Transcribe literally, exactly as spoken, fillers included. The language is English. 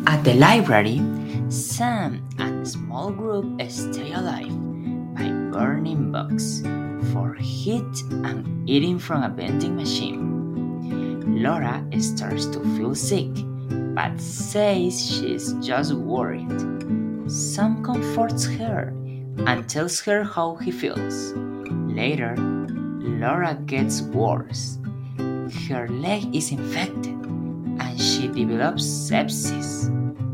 At the library, Sam and a small group stay alive by burning books for heat and eating from a vending machine. Laura starts to feel sick, but says she's just worried. Sam comforts her and tells her how he feels. Later, Laura gets worse. Her leg is infected and she develops sepsis.